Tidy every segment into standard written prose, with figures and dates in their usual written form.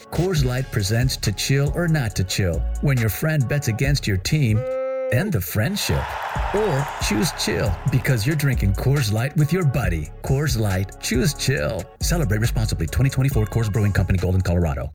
Coors Light presents To Chill or Not to Chill, when your friend bets against your team and the friendship. Or choose chill because you're drinking Coors Light with your buddy. Coors Light, choose chill. Celebrate responsibly. 2024 Coors Brewing Company, Golden, Colorado.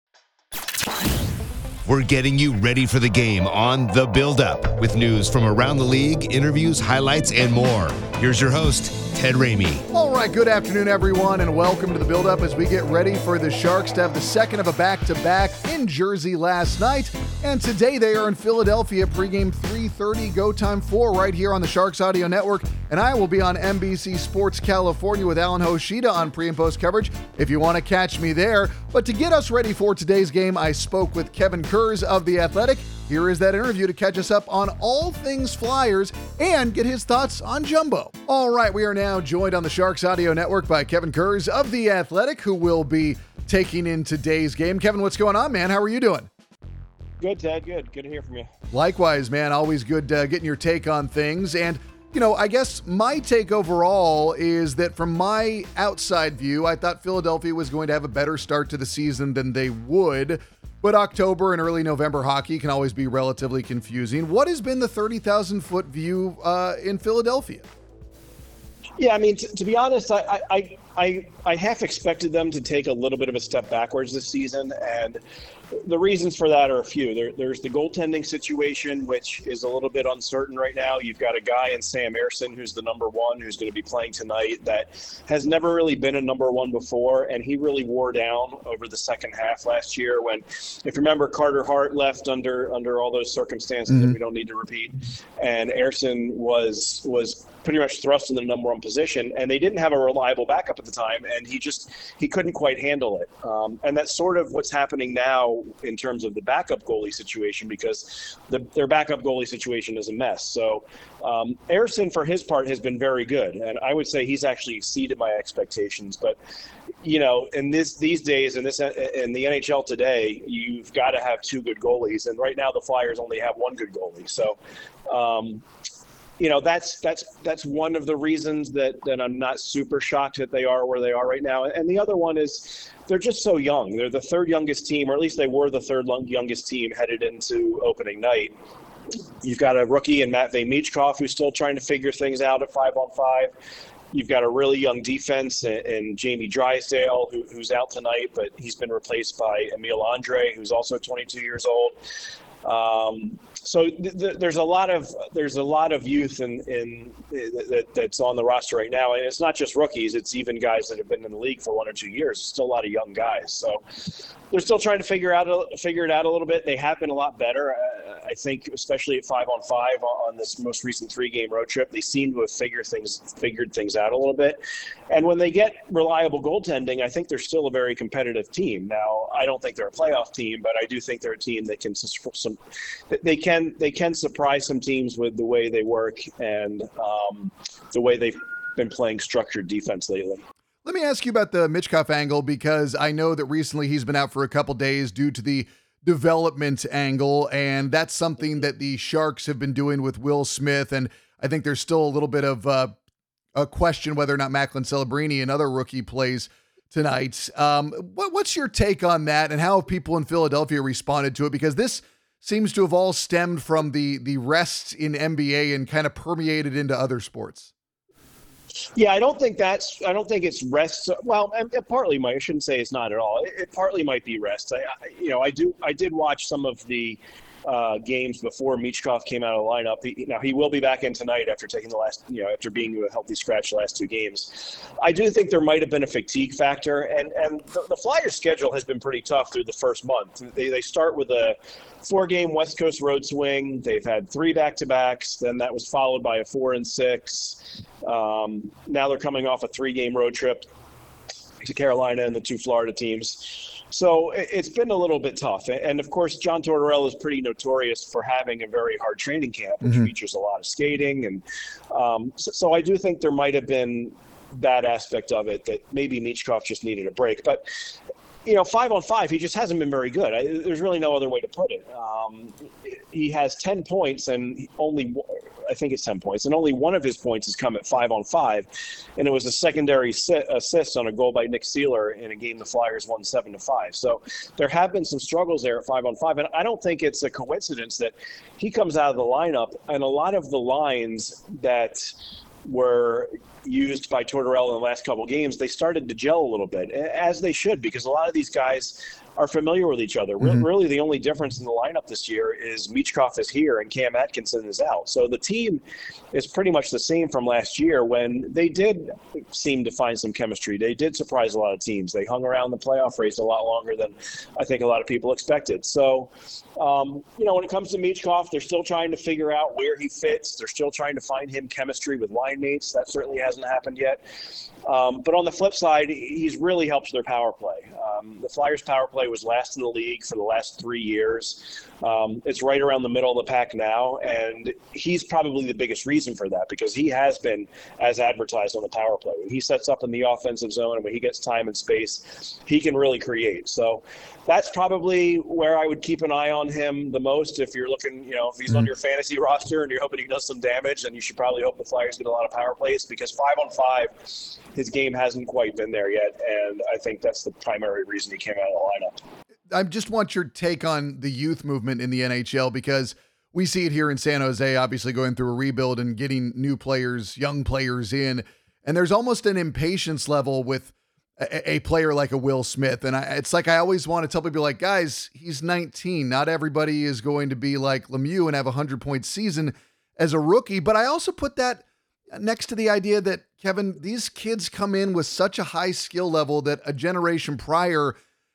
We're getting you ready for the game on The Build-Up with news from around the league, interviews, highlights, and more. Here's your host, Ted Ramey. All right, good afternoon, everyone, and welcome to The Build-Up as we get ready for the Sharks to have the second of a back-to-back in Jersey last night. And today they are in Philadelphia, pregame 3:30, go time 4 right here on the Sharks Audio Network. And I will be on NBC Sports California with Alan Hoshida on pre and post coverage if you want to catch me there. But to get us ready for today's game, I spoke with Kevin Kurz of The Athletic. Here is that interview to catch us up on all things Flyers and get his thoughts on Jumbo. All right, we are now joined on the Sharks Audio Network by Kevin Kurz of The Athletic, who will be taking in today's game. Kevin, what's going on, man? How are you doing? Good, Ted. Good to hear from you. Likewise, man. Always good getting your take on things. And, you know, I guess my take overall is that from my outside view, I thought Philadelphia was going to have a better start to the season than they would. But October and early November hockey can always be relatively confusing. What has been the 30,000-foot view in Philadelphia? Yeah, I mean, to be honest, I half expected them to take a little bit of a step backwards this season, and the reasons for that are a few. There's the goaltending situation, which is a little bit uncertain right now. You've got a guy in Sam Ersson, who's the number one, who's going to be playing tonight, that has never really been a number one before, and he really wore down over the second half last year when, if you remember, Carter Hart left under all those circumstances that we don't need to repeat, and Ersson was pretty much thrust in the number one position, and they didn't have a reliable backup at the time, and he couldn't quite handle it. And that's sort of what's happening now in terms of the backup goalie situation, because their backup goalie situation is a mess. So Ersson, for his part, has been very good, and I would say he's actually exceeded my expectations. But you know, in these days, in the NHL today, you've got to have two good goalies, and right now the Flyers only have one good goalie. So you know, that's one of the reasons that I'm not super shocked that they are where they are right now. And the other one is they're just so young. They're the third youngest team, or at least they were the third youngest team headed into opening night. You've got a rookie in Matvei Michkov who's still trying to figure things out at 5-on-5. You've got a really young defense in Jamie Drysdale, who's out tonight, but he's been replaced by Emil Andre, who's also 22 years old. So there's a lot of youth that's on the roster right now, and it's not just rookies; it's even guys that have been in the league for 1 or 2 years. It's still a lot of young guys, so they're still trying to figure it out a little bit. They have been a lot better, I think, especially at 5-on-5 on this most recent 3-game road trip. They seem to have figured things out a little bit, and when they get reliable goaltending, I think they're still a very competitive team. Now, I don't think they're a playoff team, but I do think they're a team that they can surprise some teams with the way they work and the way they've been playing structured defense lately. Let me ask you about the Michkov angle, because I know that recently he's been out for a couple days due to the development angle, and that's something that the Sharks have been doing with Will Smith, and I think there's still a little bit of a question whether or not Macklin Celebrini, another rookie, plays tonight. What's your take on that, and how have people in Philadelphia responded to it? Because this seems to have all stemmed from the rest in NBA and kind of permeated into other sports. Yeah, I don't think it's rest. Well, it partly might. I shouldn't say it's not at all. It partly might be rest. I did watch some of the games before Michkov came out of the lineup. He will be back in tonight after taking after being a healthy scratch the last 2 games. I do think there might have been a fatigue factor, and the Flyers' schedule has been pretty tough through the first month. They start with a 4-game West Coast road swing. They've had 3 back-to-backs. Then that was followed by a 4 and 6. Now they're coming off a 3-game road trip to Carolina and the 2 Florida teams. So it's been a little bit tough. And of course, John Tortorella is pretty notorious for having a very hard training camp, which features a lot of skating. And so I do think there might have been that aspect of it, that maybe Michkov just needed a break. But 5-on-5, he just hasn't been very good. There's really no other way to put it. He has 10 points and I think it's 10 points, and only one of his points has come at 5-on-5, and it was a secondary assist on a goal by Nick Seeler in a game the Flyers won 7-5. So there have been some struggles there at 5-on-5, and I don't think it's a coincidence that he comes out of the lineup, and a lot of the lines that were used by Tortorella in the last couple of games, they started to gel a little bit, as they should, because a lot of these guys are familiar with each other. Mm-hmm. Really, the only difference in the lineup this year is Michkov is here and Cam Atkinson is out. So the team is pretty much the same from last year when they did seem to find some chemistry. They did surprise a lot of teams. They hung around the playoff race a lot longer than I think a lot of people expected. So, when it comes to Michkov, they're still trying to figure out where he fits. They're still trying to find him chemistry with line mates. That certainly hasn't happened yet. But on the flip side, he's really helped their power play. The Flyers' power play was last in the league for the last 3 years. It's right around the middle of the pack now, and he's probably the biggest reason for that because he has been as advertised on the power play. When he sets up in the offensive zone and when he gets time and space, he can really create. So that's probably where I would keep an eye on him the most. If you're looking, if he's on your fantasy roster and you're hoping he does some damage, then you should probably hope the Flyers get a lot of power plays because 5-on-5, his game hasn't quite been there yet, and I think that's the primary reason he came out of the lineup. I just want your take on the youth movement in the NHL because we see it here in San Jose, obviously going through a rebuild and getting new players, young players in, and there's almost an impatience level with a player like a Will Smith. And it's like I always want to tell people, like, guys, he's 19. Not everybody is going to be like Lemieux and have a 100-point season as a rookie. But I also put that next to the idea that, Kevin, these kids come in with such a high skill level that a generation prior,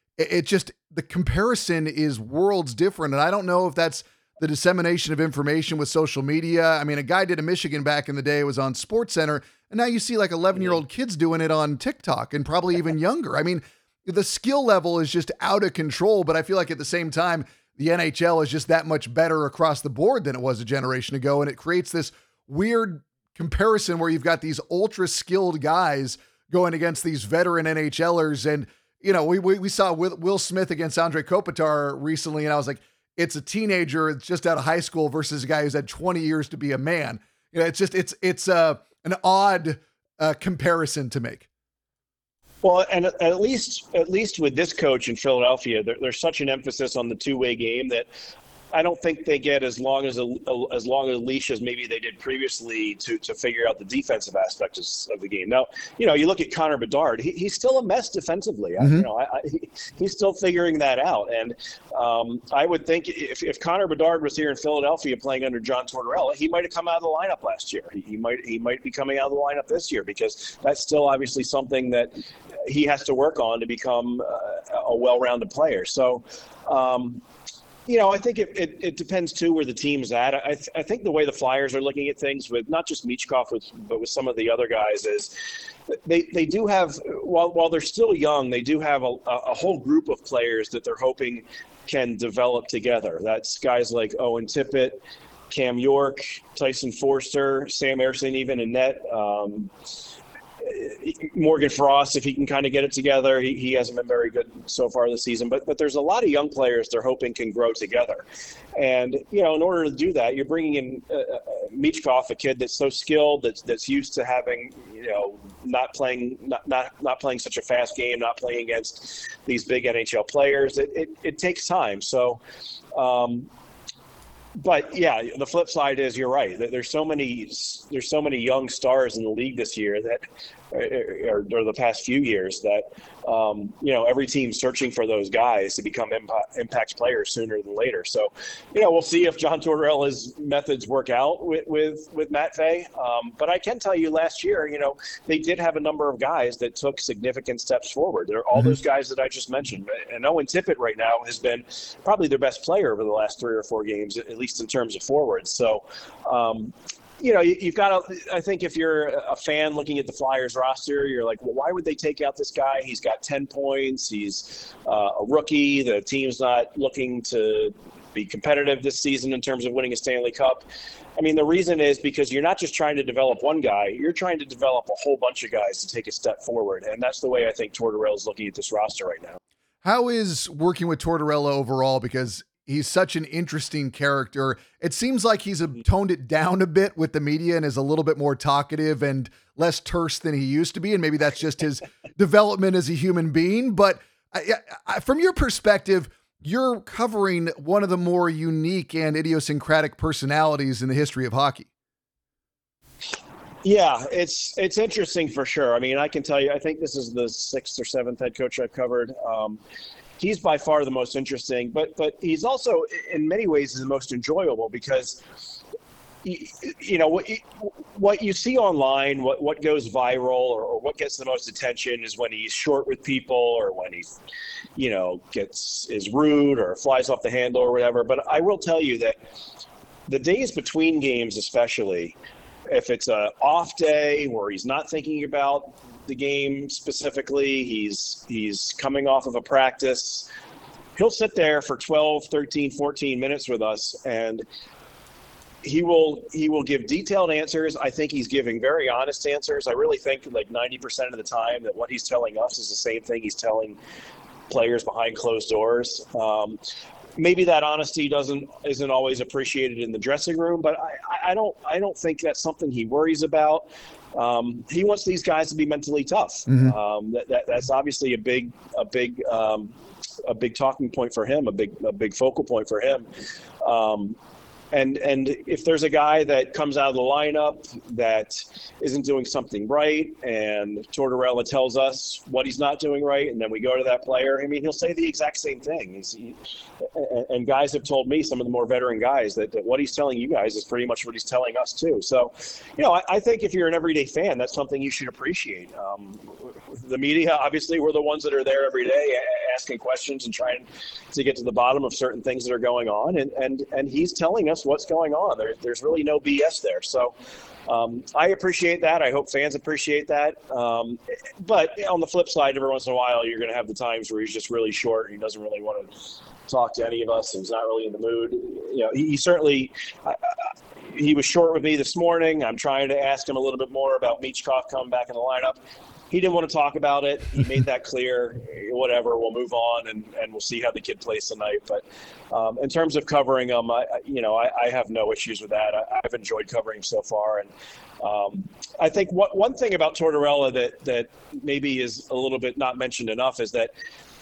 the comparison is worlds different. And I don't know if that's the dissemination of information with social media. I mean, a guy did a Michigan back in the day, it was on SportsCenter, and now you see like 11-year-old kids doing it on TikTok and probably even younger. I mean, the skill level is just out of control, but I feel like at the same time, the NHL is just that much better across the board than it was a generation ago. And it creates this weird comparison where you've got these ultra skilled guys going against these veteran NHLers. And, we saw Will Smith against Andre Kopitar recently, and I was like, it's a teenager that's just out of high school versus a guy who's had 20 years to be a man. It's an odd comparison to make. Well, and at least with this coach in Philadelphia, there's such an emphasis on the two-way game that I don't think they get as long as a leash as maybe they did previously to figure out the defensive aspects of the game. Now, you look at Connor Bedard; he's still a mess defensively. Mm-hmm. He's still figuring that out. And I would think if Connor Bedard was here in Philadelphia playing under John Tortorella, he might have come out of the lineup last year. He might be coming out of the lineup this year because that's still obviously something that he has to work on to become a well-rounded player. So. I think it depends, too, where the team's at. I think the way the Flyers are looking at things with not just Michkov, but with some of the other guys is they do have, while they're still young, they do have a whole group of players that they're hoping can develop together. That's guys like Owen Tippett, Cam York, Tyson Forster, Sam Ersson even in net. Morgan Frost, if he can kind of get it together, he hasn't been very good so far this season. But there's a lot of young players they're hoping can grow together. And, in order to do that, you're bringing in Michkov, a kid that's so skilled, that's used to having, not playing such a fast game, not playing against these big NHL players. It takes time. So, but yeah, the flip side is you're right. There's so many young stars in the league this year that, or the past few years that, every team's searching for those guys to become impact players sooner than later. So, we'll see if John Tortorella's methods work out with Matt Fay. But I can tell you last year, they did have a number of guys that took significant steps forward. They're all those guys that I just mentioned. And Owen Tippett right now has been probably their best player over the last 3 or 4 games, at least in terms of forwards. So, you've got to, I think if you're a fan looking at the Flyers roster, you're like, well, why would they take out this guy? He's got 10 points. He's a rookie. The team's not looking to be competitive this season in terms of winning a Stanley Cup. I mean, the reason is because you're not just trying to develop one guy. You're trying to develop a whole bunch of guys to take a step forward. And that's the way I think Tortorella is looking at this roster right now. How is working with Tortorella overall? Because he's such an interesting character. It seems like he's toned it down a bit with the media and is a little bit more talkative and less terse than he used to be. And maybe that's just his development as a human being. But from your perspective, you're covering one of the more unique and idiosyncratic personalities in the history of hockey. Yeah, it's interesting for sure. I mean, I can tell you, I think this is the 6th or 7th head coach I've covered. He's by far the most interesting, but he's also in many ways the most enjoyable because, you know, what you see online, what goes viral or what gets the most attention is when he's short with people or when he, you know, is rude or flies off the handle or whatever. But I will tell you that the days between games, especially, if it's an off day where he's not thinking about the game specifically, he's coming off of a practice, he'll sit there for 12, 13, 14 minutes with us, and he will give detailed answers. I think he's giving very honest answers. I really think like 90% of the time that what he's telling us is the same thing he's telling players behind closed doors. Maybe that honesty isn't always appreciated in the dressing room, but I don't think that's something he worries about. He wants these guys to be mentally tough. Mm-hmm. That's obviously a big talking point for him, a big focal point for him. And if there's a guy that comes out of the lineup that isn't doing something right and Tortorella tells us what he's not doing right, and then we go to that player, I mean, he'll say the exact same thing. And guys have told me, some of the more veteran guys, that what he's telling you guys is pretty much what he's telling us too. So, you know, I think if you're an everyday fan, that's something you should appreciate. The media, obviously, we're the ones that are there every day asking questions and trying to get to the bottom of certain things that are going on. And he's telling us what's going on. There's really no BS there. So I appreciate that. I hope fans appreciate that. But on the flip side, every once in a while, you're going to have the times where he's just really short and he doesn't really want to talk to any of us. And he's not really in the mood. You know, he certainly he was short with me this morning. I'm trying to ask him a little bit more about Michkov coming back in the lineup. He didn't want to talk about it. He made that clear. Whatever, we'll move on and we'll see how the kid plays tonight. But in terms of covering him, I have no issues with that. I've enjoyed covering him so far. And I think one thing about Tortorella that maybe is a little bit not mentioned enough is that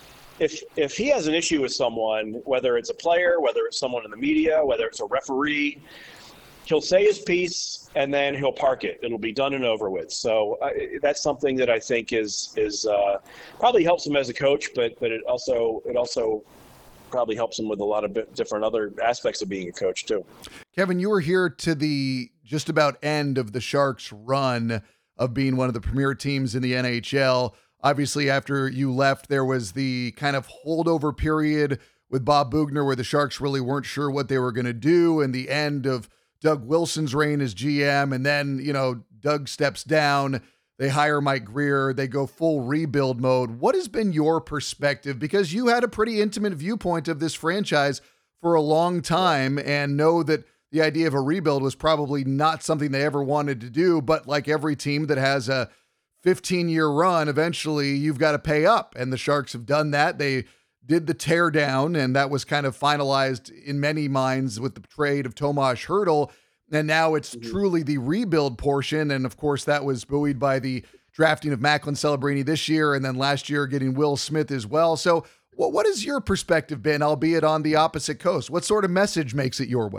if he has an issue with someone, whether it's a player, whether it's someone in the media, whether it's a referee, he'll say his piece and then he'll park it. It'll be done and over with. So that's something that I think is probably helps him as a coach, but it also probably helps him with a lot of different other aspects of being a coach too. Kevin, you were here to the just about end of the Sharks' run of being one of the premier teams in the NHL. Obviously, after you left, there was the kind of holdover period with Bob Boughner where the Sharks really weren't sure what they were going to do, and the end of Doug Wilson's reign as GM, and then, you know, Doug steps down, they hire Mike Grier, they go full rebuild mode. What has been your perspective? Because you had a pretty intimate viewpoint of this franchise for a long time and know that the idea of a rebuild was probably not something they ever wanted to do, but like every team that has a 15-year run, eventually you've got to pay up, and the Sharks have done that. They did the tear down, and that was kind of finalized in many minds with the trade of Tomas Hertl. And now it's truly the rebuild portion. And of course, that was buoyed by the drafting of Macklin Celebrini this year, and then last year getting Will Smith as well. So what has your perspective been, albeit on the opposite coast? What sort of message makes it your way?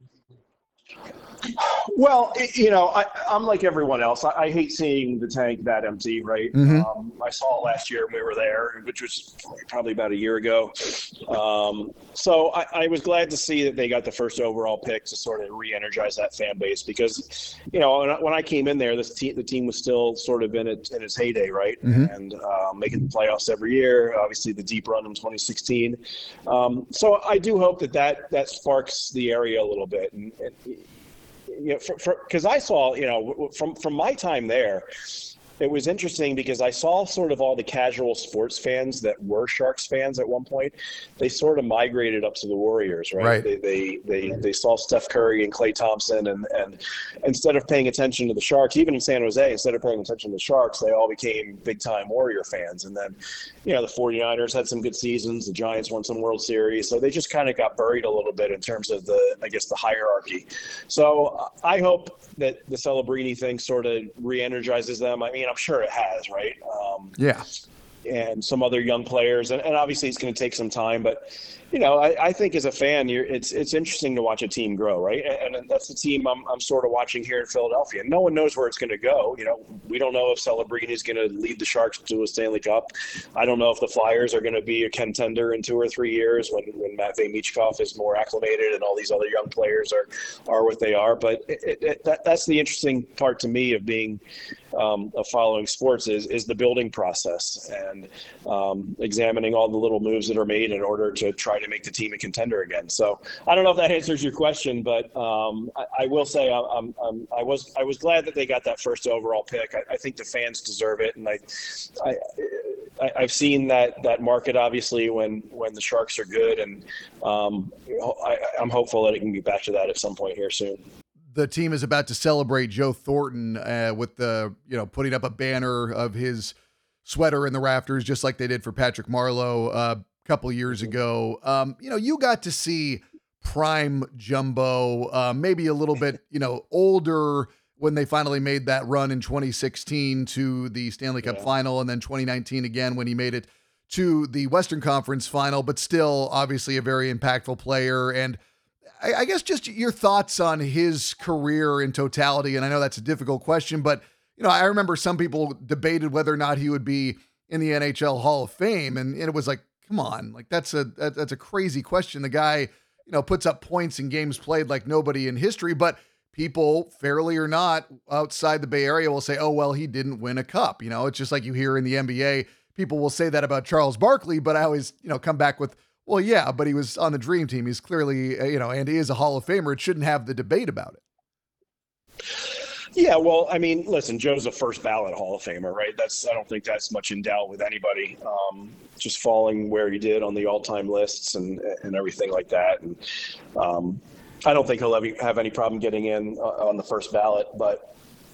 Well, you know, I'm like everyone else. I hate seeing the tank that empty, right? Mm-hmm. I saw it last year when we were there, which was probably about a year ago. So I was glad to see that they got the first overall pick to sort of re-energize that fan base because, you know, when I came in there, the team was still sort of in its heyday, right? Mm-hmm. And making the playoffs every year, obviously the deep run in 2016. So I do hope that sparks the area a little bit. And you know, because I saw, you know, from my time there, it was interesting because I saw sort of all the casual sports fans that were Sharks fans at one point. They sort of migrated up to the Warriors, right? They saw Steph Curry and Klay Thompson, and instead of paying attention to the Sharks, even in San Jose, instead of paying attention to the Sharks, they all became big-time Warrior fans. And then, the 49ers had some good seasons. The Giants won some World Series. So they just kind of got buried a little bit in terms of the hierarchy. So I hope that the Celebrini thing sort of re-energizes them. I mean, I'm sure it has, right? Yeah. And some other young players. And obviously it's going to take some time. But, I think as a fan, it's interesting to watch a team grow, right? And that's the team I'm sort of watching here in Philadelphia. No one knows where it's going to go. We don't know if Celebrini is going to lead the Sharks to a Stanley Cup. I don't know if the Flyers are going to be a contender in 2 or 3 years when Matvei Michkov is more acclimated and all these other young players are what they are. But that's the interesting part to me of being of following sports is the building process and examining all the little moves that are made in order to try to make the team a contender again. So I don't know if that answers your question, but I will say I was glad that they got that first overall pick. I think the fans deserve it, and I've seen that market obviously when the Sharks are good, and I'm hopeful that it can get back to that at some point here soon. The team is about to celebrate Joe Thornton with the putting up a banner of his sweater in the rafters, just like they did for Patrick Marleau couple years ago. You got to see prime Jumbo, maybe a little bit, older when they finally made that run in 2016 to the Stanley Cup final, and then 2019 again when he made it to the Western Conference final, but still obviously a very impactful player. And I guess just your thoughts on his career in totality. And I know that's a difficult question, but I remember some people debated whether or not he would be in the NHL Hall of Fame. And it was like, come on, like that's a crazy question. The guy, puts up points in games played like nobody in history, but people, fairly or not, outside the Bay Area will say, oh, well, he didn't win a cup. It's just like you hear in the NBA, people will say that about Charles Barkley, but I always, come back with, well, yeah, but he was on the dream team. He's clearly, and he is a Hall of Famer. It shouldn't have the debate about it. Yeah, well, I mean, listen, Joe's a first ballot Hall of Famer, right? I don't think that's much in doubt with anybody. Just falling where he did on the all-time lists and everything like that. And I don't think he'll have any problem getting in on the first ballot. But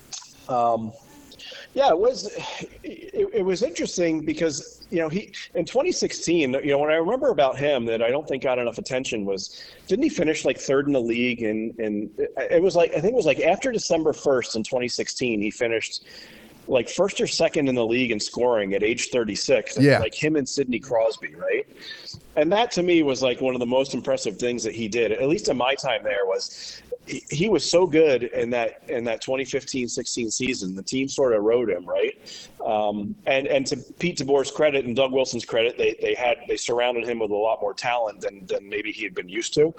yeah, it was interesting because he in 2016, what I remember about him that I don't think got enough attention was, didn't he finish like third in the league? And it was like, I think it was like after December 1st in 2016, he finished like first or second in the league in scoring at age 36. Yeah. Like him and Sidney Crosby, right? And that to me was like one of the most impressive things that he did, at least in my time there, was he was so good in that 2015-16 season. The team sort of rode him, right? And to Pete DeBoer's credit and Doug Wilson's credit, they surrounded him with a lot more talent than maybe he had been used to.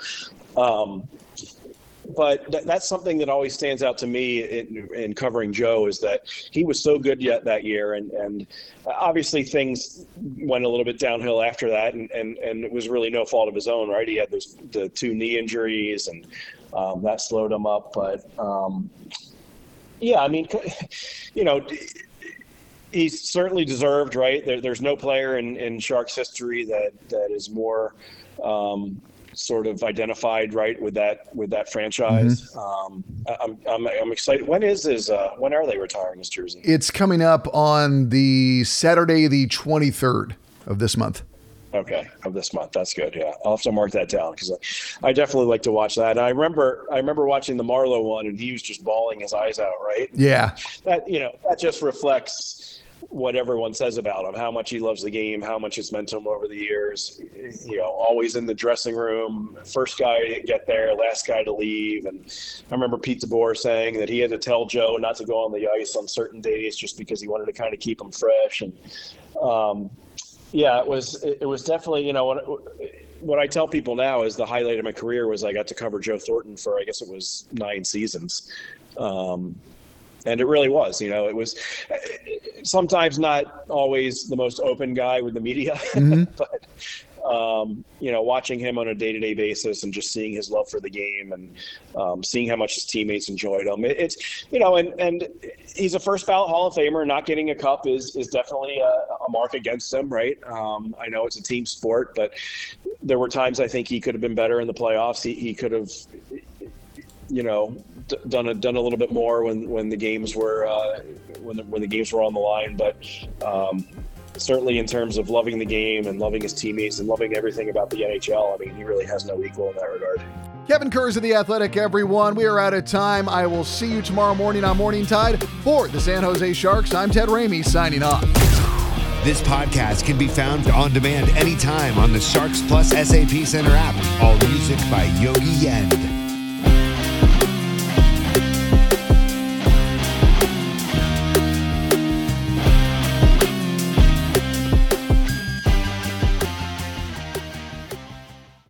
But that's something that always stands out to me in covering Joe, is that he was so good yet that year. And obviously things went a little bit downhill after that. And it was really no fault of his own, right? He had the 2 knee injuries and that slowed him up. But yeah, I mean, he's certainly deserved, right? There's no player in Sharks history that is more sort of identified, right, with that franchise. Mm-hmm. I'm excited. When are they retiring his jersey? It's coming up on the Saturday, the 23rd of this month. Okay, of this month. That's good. Yeah, I'll have to mark that down because I definitely like to watch that. And I remember watching the Marleau one, and he was just bawling his eyes out. Right? Yeah. That that just reflects what everyone says about him, how much he loves the game, how much it's meant to him over the years. Always in the dressing room, first guy to get there, last guy to leave. And I remember Pete DeBoer saying that he had to tell Joe not to go on the ice on certain days just because he wanted to kind of keep him fresh. And yeah, it was definitely, what I tell people now is the highlight of my career was I got to cover Joe Thornton for, I guess it was 9 seasons. And it really was, it was sometimes not always the most open guy with the media, mm-hmm. but Watching him on a day-to-day basis and just seeing his love for the game and seeing how much his teammates enjoyed him. It's and he's a first ballot Hall of Famer. Not getting a cup is definitely a mark against him, right? I know it's a team sport, but there were times I think he could have been better in the playoffs. He could have, done a little bit more when the games were when the games were on the line. But certainly in terms of loving the game and loving his teammates and loving everything about the NHL, I mean, he really has no equal in that regard. Kevin Kurz of The Athletic, everyone. We are out of time. I will see you tomorrow morning on Morning Tide. For the San Jose Sharks, I'm Ted Ramey signing off. This podcast can be found on demand anytime on the Sharks Plus SAP Center app. All music by Yogi Yend.